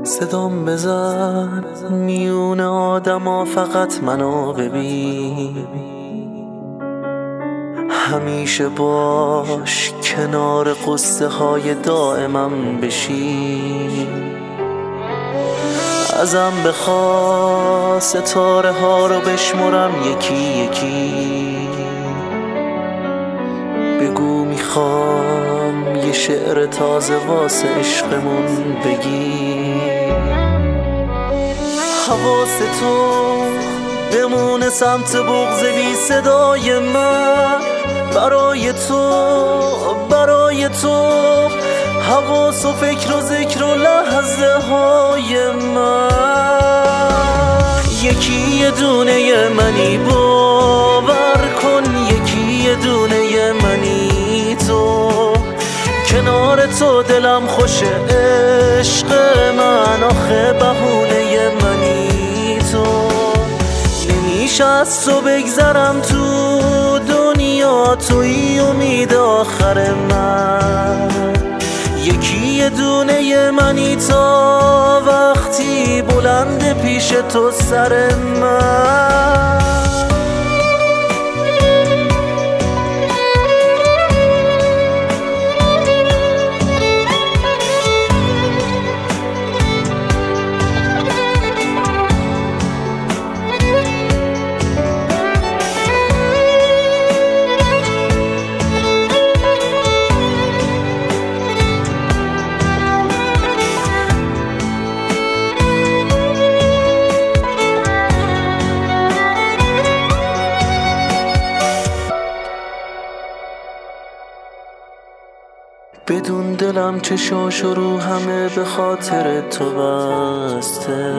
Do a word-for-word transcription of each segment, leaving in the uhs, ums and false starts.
صدام بزن میون آدما، فقط منو ببین. همیشه باش کنار قصه های دائمم بشین. ازم بخوا ستاره ها رو بشمرم یکی یکی. بگو میخوام یه شعر تازه واسه عشقمون بگی. حواس تو بمونه سمت بغض بی صدای من. برای تو برای تو حواس و فکر و ذکر و لحظه های من. یکی یه دونه منی باور کن، یکی یه دونه منی تو. کنار تو دلم خوشه عشق من، آخه بهونه منی تو. نمیشه از تو بگذرم تو دنیا، توی امید آخر من. یکی یه دونه منی تا وقتی بلند پیش تو سر من. بدون دلم چشاشو رو همه به خاطر تو بسته.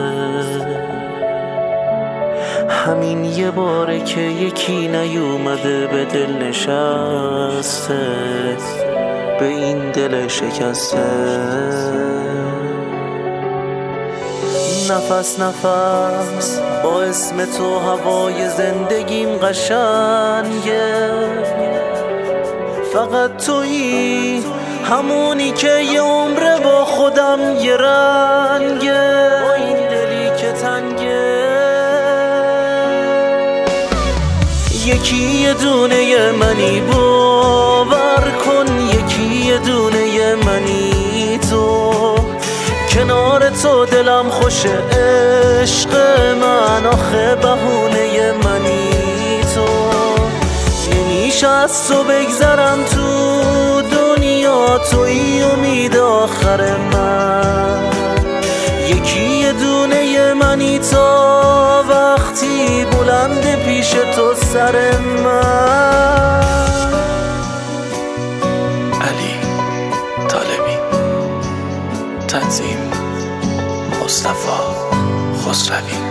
همین یه باره که یکی نیومده به دل نشسته، به این دل شکسته. نفس نفس با اسم تو هوای زندگیم قشنگه. فقط تویی همونی که یه عمره با خودم یه رنگه. با این دلی که تنگه. یکی یه دونه منی باور کن، یکی یه دونه منی تو. کنار تو دلم خوشه عشق من، آخه بهونه منی تو. نمیشه از تو بگذرم تو دنیا، توی امید آخر من. یکی یه دونه منی تا وقتی بلند پیش تو سر من. علی طالبی، تنظیم مصطفی خسروی.